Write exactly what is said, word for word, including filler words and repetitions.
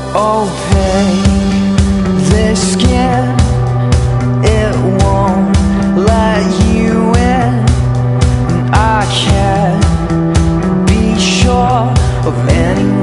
Oh hey, this skin, it won't let you in, and I can't be sure of any